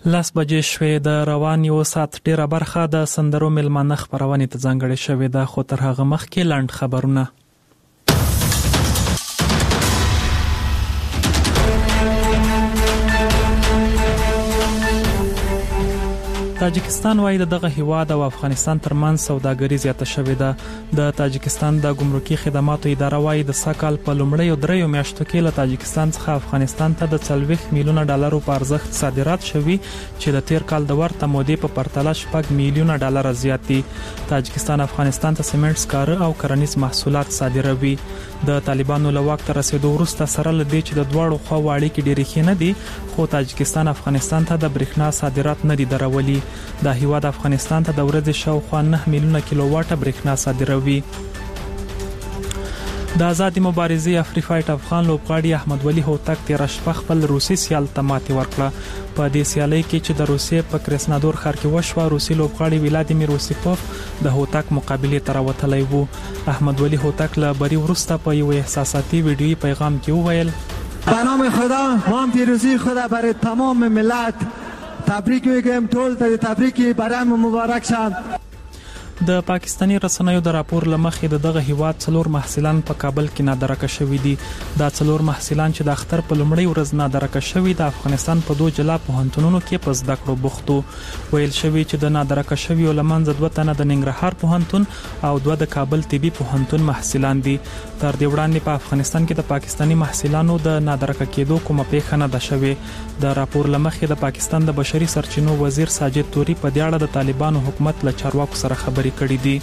10 بجې شوې. د روان یو ساعت ډیره برخه د سندرو ملمانه خبرونه ته ځانګړې شوې ده، خو تر هغه مخکې لاند خبرونه. تاجکستان وايي دغه هیواد او افغانستان ترمنځ سوداګري زیاته شوې ده. د تاجکستان د ګمرکي خدماتو اداره وايي د ساکال په لومړیو 3 میاشتو کې له تاجکستان څخه افغانستان ته د 40 میلیونه ډالرو په ارزښت صادرات شوي چې د تیر کال د ورته مودې په پرتله 6 میلیونه ډالر زیات دي. تاجکستان افغانستان ته سیمنټ، سکاره او کرنیز محصولات صادروي. د طالبانو له واک ته رسیدو وروسته سره لدی چې د دواړو خواو اړیکې ډېرې ښې نه دي، خو تاجکستان افغانستان ته د برېښنا صادرات نه دي درولي. د هیواد افغانستان ته د ورځې شاوخوا 9 میلیونه کیلو واټه برېښنا صادروي. د آزادي مبارزې افریقایي افغان لوبغاړي احمد ولي هوتک تیر شپه خپل روسي سیال ته ماتې ورکړه. په دې سیالۍ کې چې د روسیې په کرسنادور ښار کې وشوه، روسي لوبغاړي ولادیمیر اوسیپوف د هوتک مقابلې ته راوتلی وو. احمد ولي هوتک له بری وروسته په یو احساساتي ویډیویي پیغام کې وویل: به نام خدا ما هم پیروزی خود برای تمام ملت تبریک میگم. ټول ته تبریک برام مبارک شه. د پاکستانی رسنیو د راپور لمخې دغه هیواد 4 محصلان په کابل کې نادرکه شوي دي. دا 4 محصلان چې د اختر په لومړۍ ورځ نادرکه شوي د افغانستان په 2 جلا پوهنتونونو کې په زده کړو بوختو. ویل شوی چې د نادرکه شویو لمنځه 2 تنه د ننګرهار پوهنتون او 2 د کابل طبي پوهنتون محصلان دي. تر دې وړاندې په افغانستان کې د پاکستانی محصلانو د نادرکه کېدو کومه پیښه نه ده شوې. د راپور لمخې د پاکستان د بشري سرچینو وزیر ساجد توري په دې اړه د طالبانو حکومت له چارواکو سره خبرې کړې دي.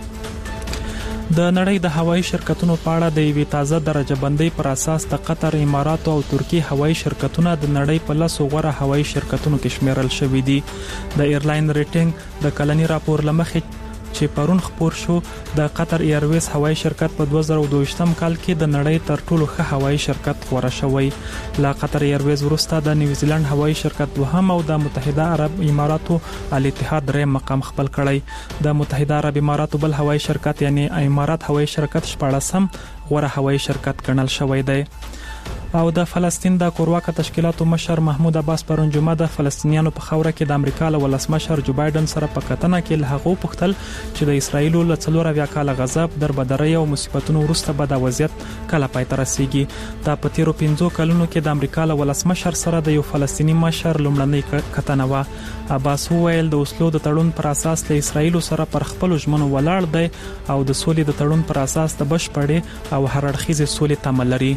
د نړۍ د هوایي شرکتونو په اړه د یوې تازه درجه بندۍ پر اساس د قطر، اماراتو او ترکیه هوایي شرکتونه د نړۍ په 10 غوره هوایي شرکتونو کې شمیرل شوي دي. د ایرلاین ریټینګ د کلنی راپور لمخې چې پرون خبر شو، د قطر ایرویز هوایي شرکت په 2022 کال کې د نړۍ تر ټولو ښه هوایي شرکت غوره شوی. له قطر ایرویز وروسته د نیوزیلند هوایي شرکت دوهم او د متحده عرب اماراتو الاتحاد دریم مقام خپل کړی. د متحده عرب اماراتو بل هوایي شرکت یعنی امارات هوایي شرکت 14م غوره هوایي شرکت ګڼل شوی دی. او د فلسطین د کورواکه تشکیلاتو مشر محمود عباس پرون جمعه د فلسطینیانو په خوره کې د امریکا له ولسمشر جو بایدن سره په کتنه کې له هغه پوښتل چې د اسرایل له 4 کال غضب، دربدرۍ او مصیبتونو وروسته به د وضعیت کله پای ته رسیږي. دا په تیرو 5 کلونو کې د امریکا له ولسمشر سره د یو فلسطینی مشر لومړنۍ کتنه و. عباس وویل د اوسلو د تړون پر اساس له اسرایل سره پر خپل ژمنو ولاړ دی او د سولې د تړون پر اساس د بشپړې او هر اړخیزې سولې تمه لري.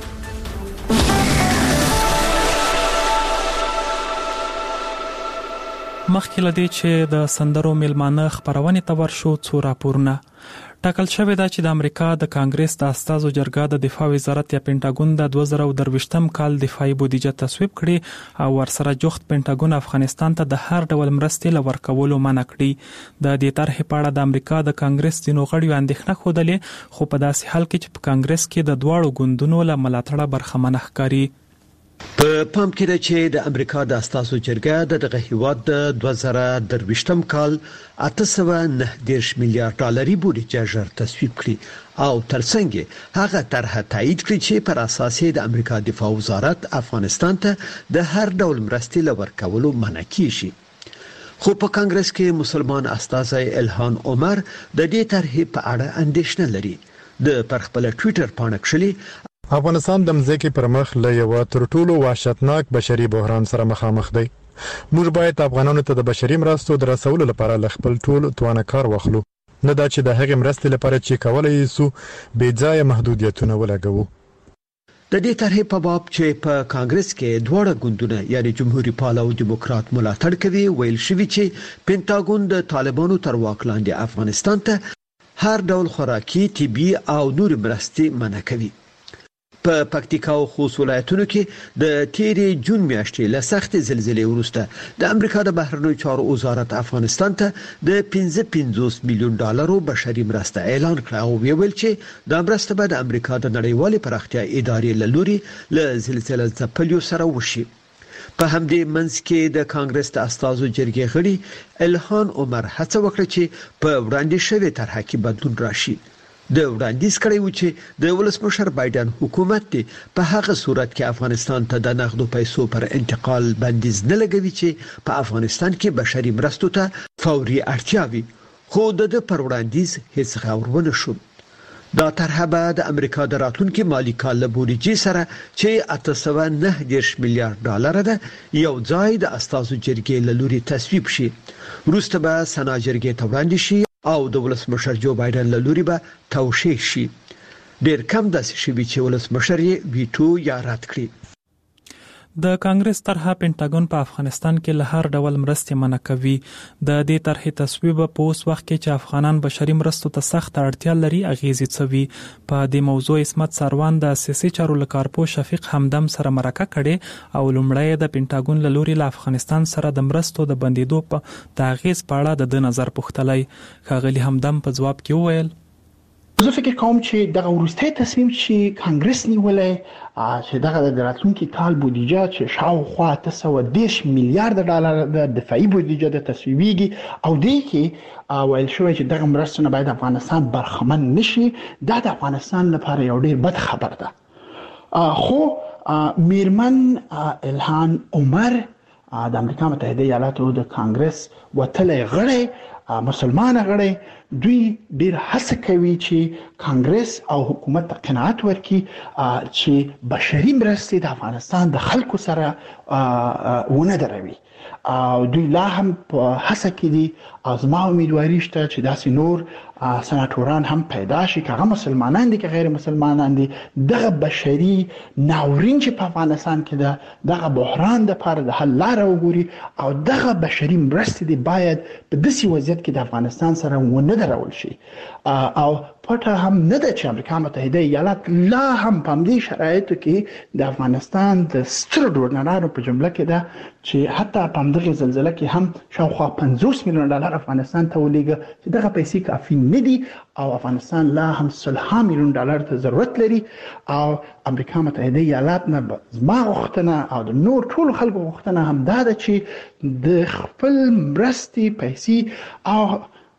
مخکې لدی چې د سندرو ملمانه خبرونه ته ورشو څو راپورونه. ټاکل شوې ده چې د امریکا د کانګرس د استازو جرګه د دفاع وزارت یا پینټاګون د 2023 کال دفاعي بودیجه تصویب کړي او ورسره جوخت پینټاګون افغانستان ته د هر ډول مرستې لور کولو منع کړي. د دې طرحې په اړه د امریکا د کانګرس ځینو غړیو اندېښنه خوده، خو په داسې حال کې چې په کانګرس کې د دواړو ګوندونو له ملاتړه برخمنه ښکاري. په پام کې ده چې د امریکا د استازو جرګه دغه هیواد د 2023 کال 890 میلیارډ ډالري بودیجه ژر تصویب کړي او ترڅنګ هغه طرحه تایید کړي چې پر اساس د امریکا دفاع وزارت افغانستان ته د هر ډول مرستې لور کولو منع کیږي. خو په کانګرس کې مسلمان استازی الهان عمر د دې طرحې په اړه اندېښنه لري. د پر خپل ټوئیټر پاڼه کړلې افغانستان د مځکې پر مخ له یو تر ټولو وحشتناک بشري بحران سره مخامخ دی. موږ باید افغانانو ته د بشري مرستو د رسولو لپاره ل خپل ټول توانه کار واخلو، نه دا چې د هغې مرستې لپاره چې کولای شو بې ځایه محدودیتونه ولګوو. د دې طرحې په باب چې په کانګرس کې دواړه ګوندونه یعنی جمهوریت پال او دیموکرات ملاتړ کوي، ویل شوی چې پینټاګون د طالبانو تر واک لاندې افغانستان ته هر ډول خوراکي، طبي او نور مرستې منع کوي. په پکتیکا او خوست ولایتونو کې د تیرې جون میاشتې له سخت زلزلې وروسته د امریکا د بهرنیو چارو وزارت افغانستان ته د 55 میلیون ډالرو بشري مرسته اعلان کړه او ویل چې د مرسته به د امریکا د نړیوالې پراختیا ادارې له لوري له زلزلې ځپلو سره وشي. په همدې منځ کې د کانګرس د استازو جرګې غړي الهان عمر هڅه وکړه چې په وړاندې شوی طرحه کې بدلون راشي. د وړاندیز کړی و چې د ولسمشر بایدن حکومت په هغه صورت کې افغانستان ته د نقدو پیسو پر انتقال بندیز نه لګوي چې په افغانستان کې بشري مرستو ته فوري اړتیا وي، خو د پر وړاندیز هیڅ غور ونه شو. دا طرحه به د امریکا د راتلونکي مالی کال له بودیجې سره چې 809 میلیارډ ډالر ده یو ځای د استازو جرګې له لوري تصویب شي. وروسته به سنا جرګې ته وړاندې شي او د ولسمشر جو بایدن له لوري به توشیح شي. ډیر کم داسې شوي چې ولسمشر یې ویټو یا رد کړي. د کانګرس طرحه پینټاګون په افغانستان کې له هر ډول مرستې منع کوي. د دې طرحې تصویب په اوس وخت کې چې افغانان بشري مرستو ته سخت اړتیا لري اغیزې څوي. په دې موضوع عصمت سروان د سیاسي چارو لکارپو شفیق همدم سره مرکه کړي او لومړی د پینټاګون له لوري له افغانستان سره د مرستو د بندیدو په د اغیز په اړه د نظر پوښتلی. ښاغلي همدم په ځواب کې وویل زه فکر کوم چې دغه وروستي تصمیم چې کانګرس نیولې چې دغه د راتلونکي کال بودیجه چې شاوخوا 810 میلیارډ ډالر د دفاعي بودیجه د تصویبیږي او دې کې ویل شوی چې دغه مرستونه باید افغانستان برخمن نشي. دا د افغانستان لپاره یو ډیر بد خبر ده. خو میرمن الهان عمر د امریکا متحده ایالاتو د کانګرس وتلې غړي مسلمانه غړي دوی ډیر هڅه کوي چې کانګرس او حکومت ته قناعت ورکړي چې بشري مرستې د افغانستان د خلکو سره ونه دروي. دوی لا هم په هڅه کې دي او زما امیدواري شته چې داسې نور سناتوران هم پیدا شي که هغه مسلمانان دي که غیر مسلمانان دي دغه بشري ناورین چې په افغانستان کې ده دغه بحران د لپاره د حل لاره وګوري او دغه بشري مرستې دي باید په داسې وضعیت کې د افغانستان سره ونه درول شي. او پټه هم نه ده چې امریکا متحده ایالات لا هم په دې شرایطو کې د افغانستان د ستر ډونرانو په جمله کې ده چې حتی په دغه زلزلې کې هم شاوخوا 50 میلیون ډالر افغانستان ته ولېږه چې دغه پیسې کافي نه دي او افغانستان لا هم 100 میلیون ډالر ته ضرورت لري. او امریکا متحده ایالات نه زما غوښتنه او د نور ټول خلکو غوښتنه هم دا ده چې د خپل مرستې پیسې او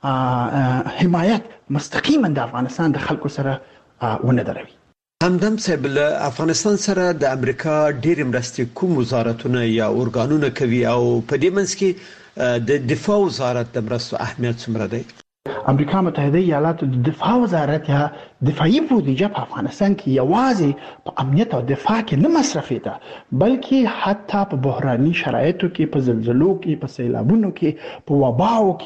حمایت مستقیما د افغانستان د خلکو سره ونه دروي. همدم صاحب له افغانستان سره د امریکا ډېر مرستې کوم وزارتونه یا ارګانونه کوي او په دې منځ کې د دفاع وزارت د مرستو اهمیت څومره دی؟ امریکا متحده ایالاتو د دفاع وزارت یا دفاعي بودیجه په افغانستان کې یوازې په امنیت او دفاع کې نه مصرفېده بلکې حتی په بحراني شرایطو کې په زلزلو کې په سیلابونو کې په وباو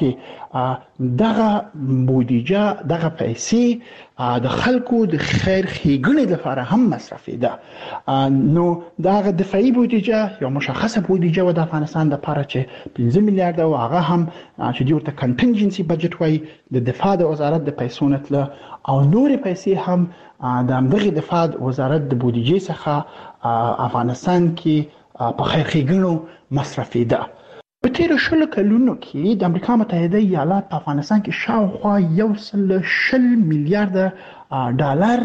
کې دغه بودیجه دغه پیسې د خلکو د خیر ښېګڼې لپاره هم مصرفېده. نو دغه دفاعي بودیجه یو مشخصه بودیجه و د افغانستان لپاره چې 15 میلیارډ او هغه هم چې دوی ورته کنټینجنسي بجټ وایي د دفاع د وزارت د پیسو نه تله او نورې پیسې هم د همدغې دفاع وزارت د بودیجې څخه افغانستان کې په خیر ښېګڼو مصرفېده. په تیرو 20 کلونو کې د امریکا متحده ایالات په افغانستان کې شاوخوا 120 میلیارډ ډالر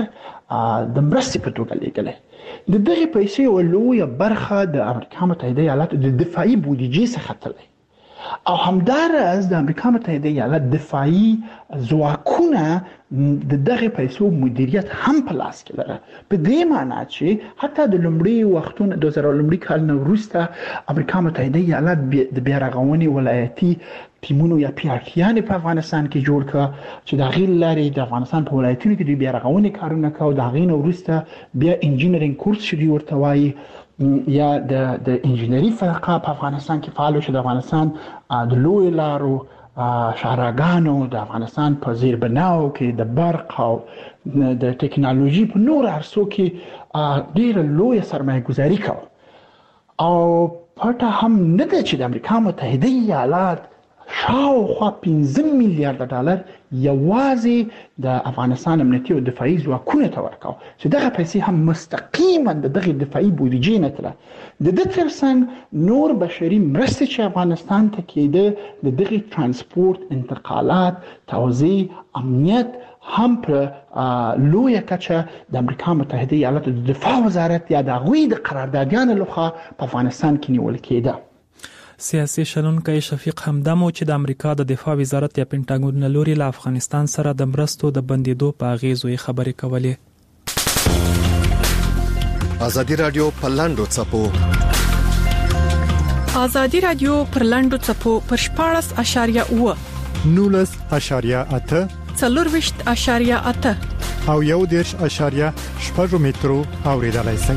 د مرستې په توګه لېږلې. د دغې پیسې یوه لویه برخه د امریکا متحده ایالاتو د دفاعي بودیجې څخه تللی او همداراز د امریکا متحده ایالات دفاعي ځواکونه د دغه پیسو مدیریت هم په لاس کې لري. په دې معنی چې حتی د لومړي وختونو 2000 کال نه وروسته امریکا متحده ایالات د بیارغونې ولایتي ټیمونو یا پیاکیانې په افغانستان کې جوړ کړ چې د غیر لارې د افغانستان په ولایتونو کې د بیارغونې کارونه کوي. د غین وروسته بیا انجینرینګ کورس شوی ورته وایي یا د انجینری فرقه په افغانستان کې فعال شو. د افغانستان د لوی لارو شهرګانو د افغانستان په زیربناو کې د برق او د ټکنالوژي په نور عرصو کې ډېر لوی سرمایه گذاري کوي او پټه هم نه ده چې د امریکا متحده ایالات شاوخوا 15 میلیارډ ډالر یوازې د افغانستان امنیتي او دفاعي ځواکونو ته ورکاو چې دغه پیسې هم مستقیما د دغه دفاعي بودیجې نه تله. د دې ترڅنګ نور بشري مرستې چې افغانستان ته کېده د دغه ترانسپورت انتقالات توزیع امنیت هم په لویه کچه د امریکا متحده ایالاتو د دفاع وزارت یا د هغوی د قراردادیانو لخوا په افغانستان کې نیول کېده. سیاسي شنونکی شفیق همدم چې د امریکا د دفاع وزارت یا پینټاګون له لوري له افغانستان سره د مرستو د بندیدو په اغیزو خبرې کولې. ازادي رادیو په لاندو چپو ازادي رادیو پر لاندو چپو پر 14.8 19.8 4.8 او 1.8 مترو اوریدلای شئ.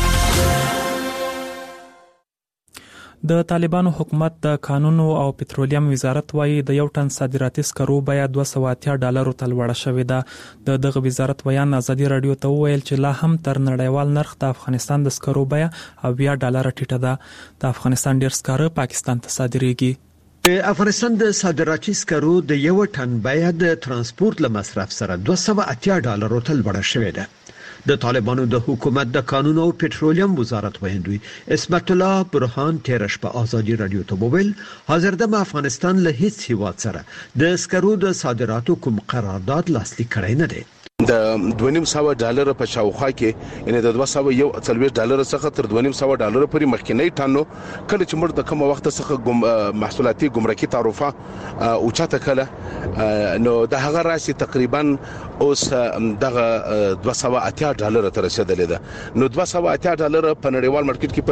د طالبانو حکومت د قانون او پټرولیم وزارت وايي د یو ټن صادراتي سکرو بیه $280 ته لوړه شوې ده. دغه وزارت بیان ازادي رادیو ته وویل چې لا هم تر نړیوال نرخ د افغانستان د سکرو بیه $80 ټیټه ده. د افغانستان ډیر سکاره پاکستان ته صادریږي. افغانستان د صادراتي سکرو د یو ټن بیه د ترانسپورت له مصرف سره $280 ته لوړه شوې ده. د طالبانو د حکومت د قانون او پټرولیم وزارت ویندوی اسمت الله برهان تیرش په ازادي رادیو ته وویل حاضر د افغانستان له هیڅ هیواد سره د سکرو د صادراتو کوم قرارداد لاسلیک کړی نه دی. د $2.5 په شاوخوا کې یعنی د $241 څخه تر $2.5 پورې مخکینی ټانو کله چې موږ د کوم وخت څخه محصولاتي ګمرکي تعرفه اوچاته کله نو د هغه راسي تقریبا اوس دغه $280 تر رسیدلې ده. نو $280 په نړیوال مارکیټ کې په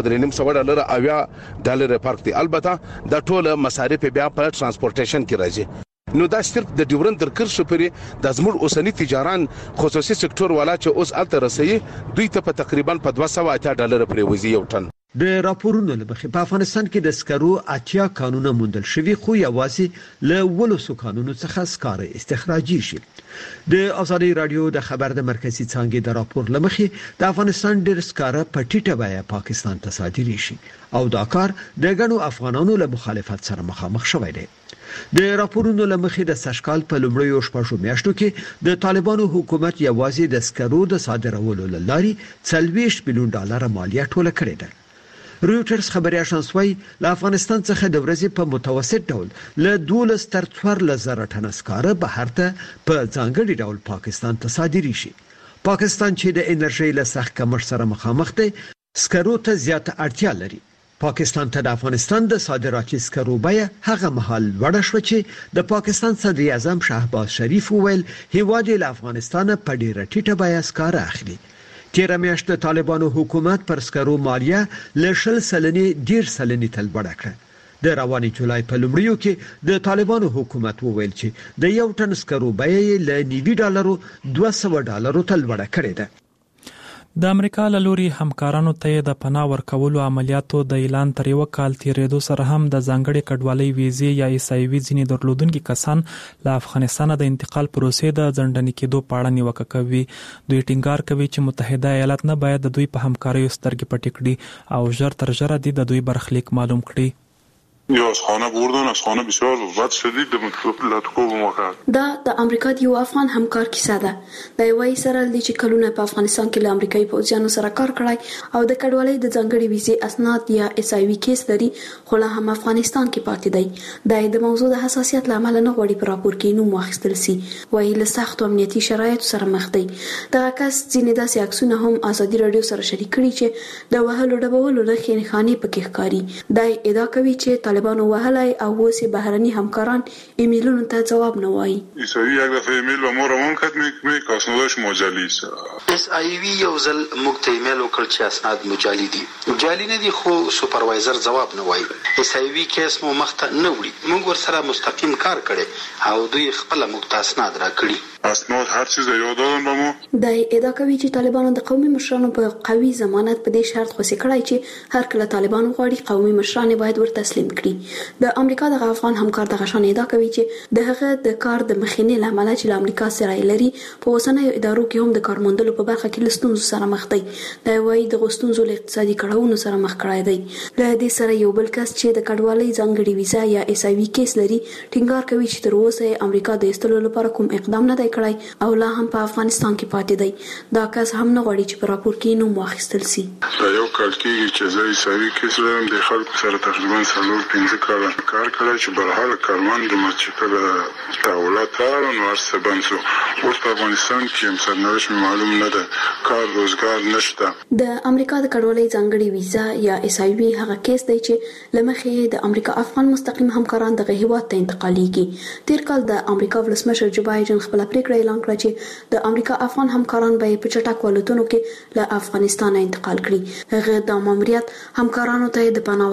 $3.5 فرق دی. البته د ټوله مصارف بیا په ترانسپورټیشن کې راځي. نو دا صرف د ډیورند تر کرښې پورې د زموږ اوسنی تجاران خصوصي سکتور والا چې اوس الته رسي دوی ته په تقریبا په $280 پورې وزي یو ټن. د راپورونو لمخې په افغانستان کې د سکرو 80 قانونه موندل شوي خو یوازې له 100 قانونو څخه سکاره استخراجي شي. د ازادي رادیو د خبر د مرکزی څانګې د راپور لمخې د افغانستان ډیر سکاره په ټیټه بیه پاکستان ته صادري شي او دا کار د غنو افغانانو له مخالفت سره مخامخ شوی دی. د راپورونو لمخې د سشکال په لومړیو شپږو میاشتو کې د طالبانو حکومت یوازې د سکرو د صادرولو لاري $40 ملیون مالیه ټوله کړې ده. رویټرز خبري اژانس وايي له افغانستان څخه د ورځې په متوسط ډول له 12.4 ټن سکاره بهر ته په ځانګړي ډول پاکستان ته صادري شي. پاکستان چې د انرژي له سخت کمښت سره مخامخ دی سکرو ته زیاته اړتیا لري. پاکستان ته د افغانستان د صادراتي سکرو بیه هغه مهال وړه شو چې د پاکستان صدر اعظم شهباز شریف وویل هیواد له افغانستان په ډیره ټیټه بیه سکاره اخلي. تیر میاشت د طالبانو حکومت پر سکرو مالیه له 10% تل وړه کړه. د رواني جولای په لومړیو کې د طالبانو حکومت وویل چې د یو ټن سکرو بیه له $90 $200 تل وړه کړې ده. د امریکا له لوري همکارانو ته د پناه ورکولو عملیاتو د اعلان تر یو کال تیریدو سره هم د ځانګړي کډوالۍ ویزې یا ایسایوي ځینې درلودونکي کسان له افغانستان د انتقال پروسې د ځنډنې کېدو په اړه نیوکه کوي. دوی ټینګار کوي چې متحده ایالات نه باید د دوی په همکاریو سترګې پټې کړي او ژر تر ژره د دوی برخلیک معلوم کړي. یا از خانه بردن از خانه بسیار بد شدید لاتکو بموقع دا د امریکا د یو افغان همکار کیسه ده. د یو اسرائیل چې کلونه په افغانستان کې له امریکایي پوځیانو سره کار کړی او د کډوالۍ د ځانګړي ویزې اسناد یا ایسایوي کیس لري خو لا هم افغانستان کې پاتې دی. د موضوع د حساسیت لامل نه غوړي پر راپور کې نوم واخیستل سي وایي له سخت امنیتي شرایطو سره مخ دی. دا کس ځینې داسې عکسونه هم ازادي رادیو سره شریک کړي چې د وهلو ډبولو لخوا خاني پکې ښکاري. دا ادعا کوي چې طالبانو وهلای او وسی بهرني همکاران ایمیلونو ته جواب نه وایي. ایسایوی یک دفعه ایمیل به ما روان کرد می کاسنودش مجالی است. ایسایوی یو ځل موږ ته ایمیل وکړ چې اسناد مجالی دي. مجالی نه دي خو سوپروایزر جواب نه وایي. ایسایوی کیس مو مخته نه وړي. موږ ورسره مستقیم کار کړي او دوی خپل موږ ته اسناد راکړي. اسناد هر چیز یاد دادن به ما. دا ادعا کوي چې طالبانو د قومي مشرانو په قوي ضمانت په دې شرط خوشی کړای چې هر کله طالبانو غواړي قومي مشران باید ور تسلیم کړي. د امریکا د افغان همکار د غشان ادعا کوي چې د هغه د کار د مخینې لامل چې امریکا سره لري په اوسنیو ادارو کې هم د کارموندلو په برخه کې لستونزو سره مخ دی. دا وایي د غوښتنځو له اقتصادي کړهونو سره مخ کړای دی. له دې سره یو بل کس چې د کډوالۍ ځانګړي ویزا یا ایسایوي کیس لري ټینګار کوي چې تر اوسه امریکا د استلو لپاره کوم اقدام نه دی کړی او لا هم په افغانستان کې پاتې دی. دا کس هم نه غواړي چې په راپور کې نوم واخیستل شي. دا یو کال کېږي چې زه عیسوي کیس لرم. د خلکو سره تقریبا 4-5 کاله کار کړی چې برحال کاروان د مسجد له تحولات راغله نو هر څه بند شو. اوس په افغانستان کې سرنوشت معلوم نه ده، کار روزګار نشته. د امریکا د کډوالۍ ځانګړي ویزا یا SIV هغه کیس دی چې لمخې د امریکا افغان مستقیم همکاران دغه هیواد ته انتقالیږي. تیر کال د امریکا ولسمشر جو بایدن خپل پریکړه اعلان کړه چې د امریکا افغان همکاران به په چټک ولایتونو کې له افغانستان انتقال کړي. هغه د ماموریت همکارانو ته د پناه